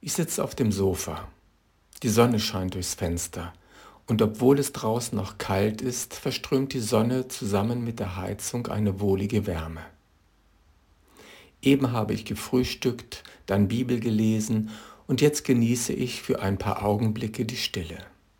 Ich sitze auf dem Sofa. Die Sonne scheint durchs Fenster. Und obwohl es draußen noch kalt ist, verströmt die Sonne zusammen mit der Heizung eine wohlige Wärme. Eben habe ich gefrühstückt, dann Bibel gelesen und jetzt genieße ich für ein paar Augenblicke die Stille.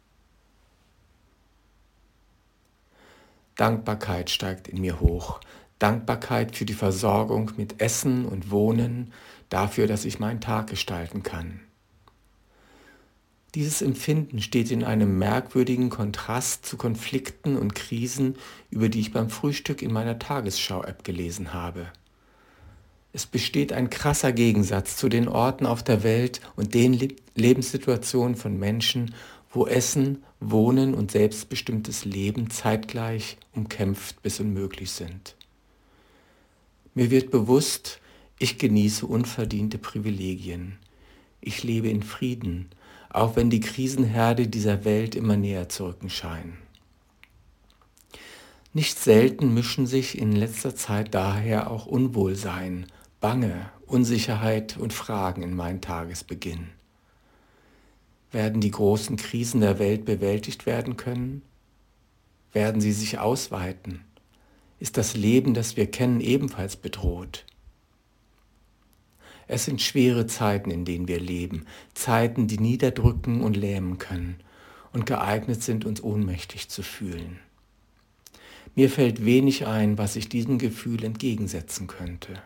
Dankbarkeit steigt in mir hoch. Dankbarkeit für die Versorgung mit Essen und Wohnen, dafür, dass ich meinen Tag gestalten kann. Dieses Empfinden steht in einem merkwürdigen Kontrast zu Konflikten und Krisen, über die ich beim Frühstück in meiner Tagesschau-App gelesen habe. Es besteht ein krasser Gegensatz zu den Orten auf der Welt und den Lebenssituationen von Menschen, wo Essen, Wohnen und selbstbestimmtes Leben zeitgleich umkämpft bis unmöglich sind. Mir wird bewusst, ich genieße unverdiente Privilegien. Ich lebe in Frieden, auch wenn die Krisenherde dieser Welt immer näher zu rücken scheinen. Nicht selten mischen sich in letzter Zeit daher auch Unwohlsein, Bange, Unsicherheit und Fragen in meinen Tagesbeginn. Werden die großen Krisen der Welt bewältigt werden können? Werden sie sich ausweiten? Ist das Leben, das wir kennen, ebenfalls bedroht? Es sind schwere Zeiten, in denen wir leben, Zeiten, die niederdrücken und lähmen können und geeignet sind, uns ohnmächtig zu fühlen. Mir fällt wenig ein, was ich diesem Gefühl entgegensetzen könnte.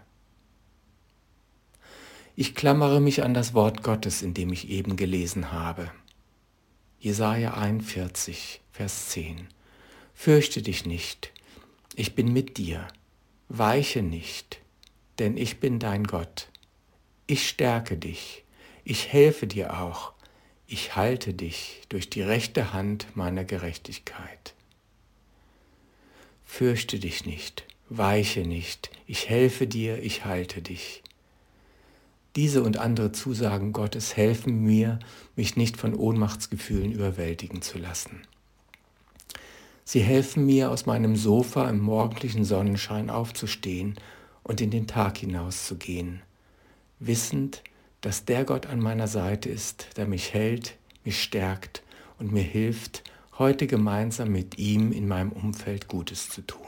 Ich klammere mich an das Wort Gottes, in dem ich eben gelesen habe. Jesaja 41, Vers 10. Fürchte dich nicht, ich bin mit dir. Weiche nicht, denn ich bin dein Gott. Ich stärke dich, ich helfe dir auch, ich halte dich durch die rechte Hand meiner Gerechtigkeit. Fürchte dich nicht, weiche nicht, ich helfe dir, ich halte dich. Diese und andere Zusagen Gottes helfen mir, mich nicht von Ohnmachtsgefühlen überwältigen zu lassen. Sie helfen mir, aus meinem Sofa im morgendlichen Sonnenschein aufzustehen und in den Tag hinauszugehen, wissend, dass der Gott an meiner Seite ist, der mich hält, mich stärkt und mir hilft, heute gemeinsam mit ihm in meinem Umfeld Gutes zu tun.